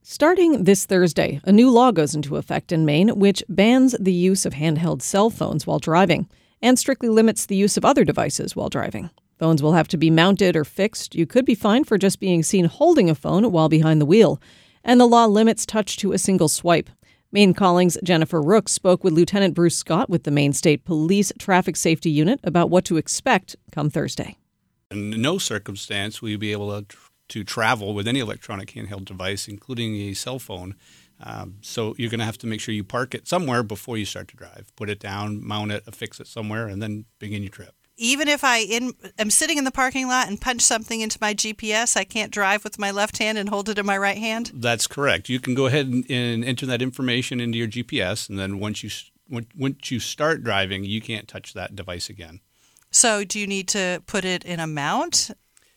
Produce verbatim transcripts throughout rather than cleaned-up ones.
Starting this Thursday, a new law goes into effect in Maine which bans the use of handheld cell phones while driving and strictly limits the use of other devices while driving. Phones will have to be mounted or fixed. You could be fined for just being seen holding a phone while behind the wheel. And the law limits touch to a single swipe. Maine Calling's Jennifer Rooks spoke with Lieutenant Bruce Scott with the Maine State Police Traffic Safety Unit about what to expect come Thursday. In no circumstance will you be able to to travel with any electronic handheld device, including a cell phone. Um, so you're going to have to make sure you park it somewhere before you start to drive. Put it down, mount it, affix it somewhere, and then begin your trip. Even if I in, am sitting in the parking lot and punch something into my G P S, I can't drive with my left hand and hold it in my right hand? That's correct. You can go ahead and, and enter that information into your G P S, and then once you once you start driving, you can't touch that device again. So do you need to put it in a mount?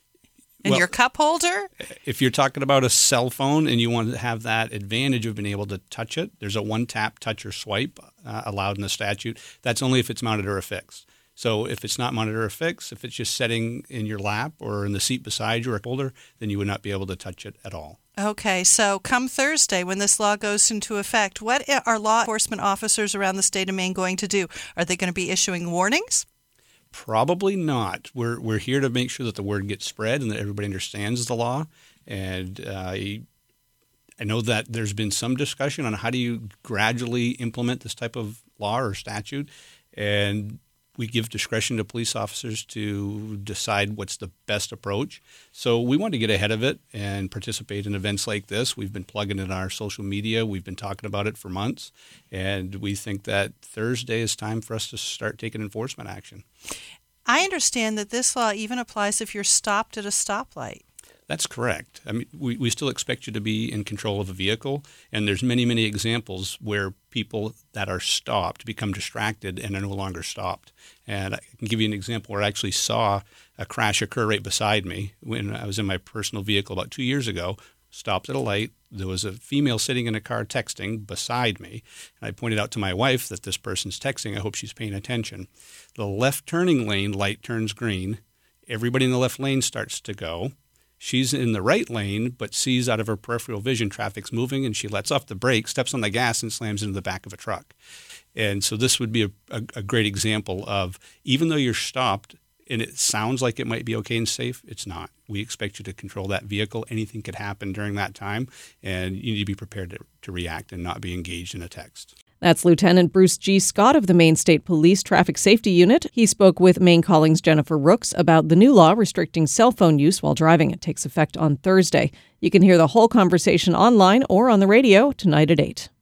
In well, your cup holder? If you're talking about a cell phone and you want to have that advantage of being able to touch it, there's a one-tap touch or swipe uh, allowed in the statute. That's only if it's mounted or affixed. So if it's not mounted or affixed, if it's just sitting in your lap or in the seat beside you or a holder, then you would not be able to touch it at all. Okay, so come Thursday when this law goes into effect, what are law enforcement officers around the state of Maine going to do? Are they going to be issuing warnings? Probably not. We're we're here to make sure that the word gets spread and that everybody understands the law. And uh, I know that there's been some discussion on how do you gradually implement this type of law or statute. And we give discretion to police officers to decide what's the best approach. So we want to get ahead of it and participate in events like this. We've been plugging in our social media. We've been talking about it for months. And we think that Thursday is time for us to start taking enforcement action. I understand that this law even applies if you're stopped at a stoplight. That's correct. I mean, we, we still expect you to be in control of a vehicle, and there's many, many examples where people that are stopped become distracted and are no longer stopped. And I can give you an example where I actually saw a crash occur right beside me when I was in my personal vehicle about two years ago, stopped at a light. There was a female sitting in a car texting beside me, and I pointed out to my wife that this person's texting. I hope she's paying attention. The left turning lane light turns green. Everybody in the left lane starts to go. She's in the right lane, but sees out of her peripheral vision traffic's moving, and she lets off the brake, steps on the gas, and slams into the back of a truck. And so this would be a, a, a great example of, even though you're stopped and it sounds like it might be okay and safe, it's not. We expect you to control that vehicle. Anything could happen during that time, and you need to be prepared to, to react and not be engaged in a text. That's Lieutenant Bruce G. Scott of the Maine State Police Traffic Safety Unit. He spoke with Maine Calling's Jennifer Rooks about the new law restricting cell phone use while driving. It takes effect on Thursday. You can hear the whole conversation online or on the radio tonight at eight.